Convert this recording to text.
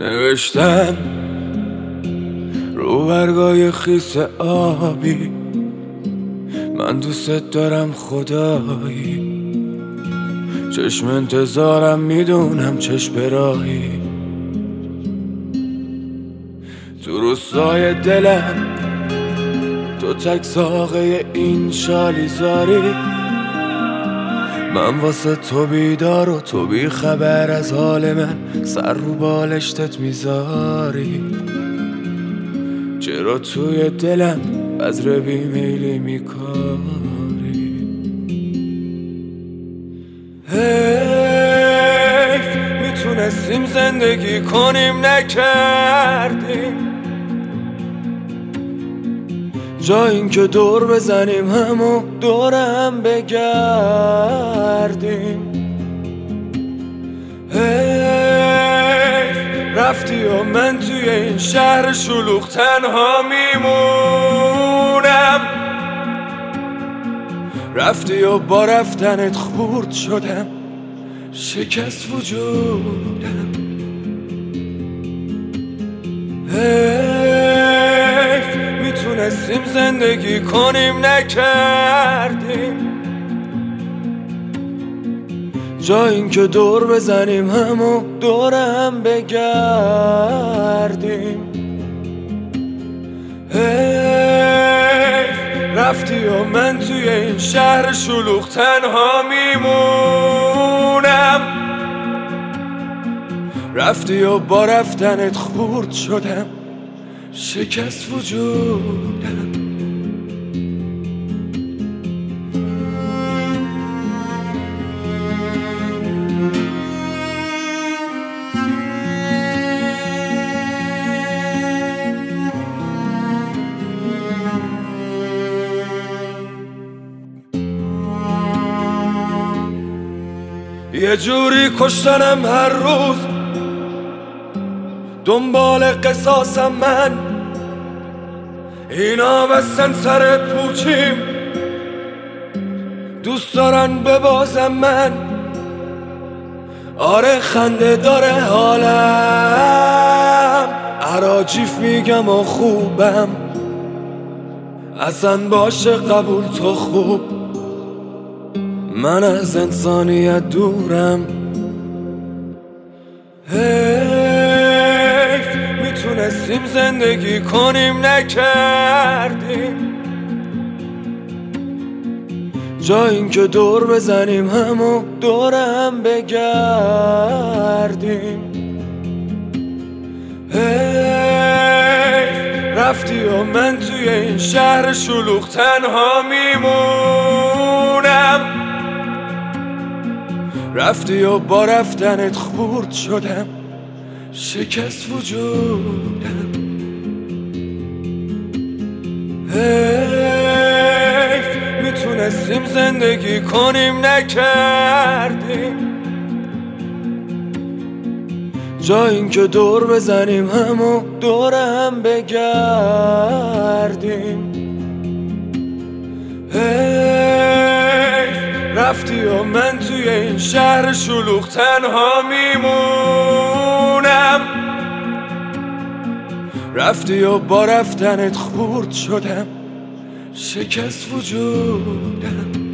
نوشتم رو برگای خیس آبی، من دوست دارم خدایی، چشم انتظارم میدونم چشم راهی، تو روستای دلم تو تک ساقه این شالیزاری، من واسه تو بیدار و تو بی خبر از حال من، سر رو بالشتت میذاری، چرا توی دلم بذر بیمیلی میکاری؟ حیف میتونستیم زندگی کنیم نکردیم، جا این که دور بزنیم همو دور هم بگردیم. حیف رفتی و من توی این شهر شلوغ تنها میمونم، رفتی و با رفتنت خورد شدم، شکست وجودم. حیف میتونستیم زندگی کنیم نکردیم، جا این که دور بزنیم همو دور هم بگردیم. حیف رفتی و من توی این شهر شلوغ تنها میمونم، رفتی و با رفتنت خورد شدم، شکست وجودم. یه جوری کشتنم هر روز، دنبال قصاصم من، اینا بستن سر پوچیم، دوست دارن ببازم من. آره خنده داره حالم، عراجیف میگم و خوبم، اصلا باشه قبول تو خوب، من از انسانیت دورم. حیف میتونستیم زندگی کنیم نکردیم، جا این که دور بزنیم همو دور هم بگردیم. حیف رفتی و من توی این شهر شلوغ تنها میمونم، رفتی و با رفتنت خورد شدم، شکست وجودم. حیف میتونستیم زندگی کنیم نکردیم، جا این که دور بزنیم همو دور هم بگردیم. رفتی و من توی این شهر شلوغ تنها میمونم، رفتی و با رفتنت خورد شدم، شکست وجودم.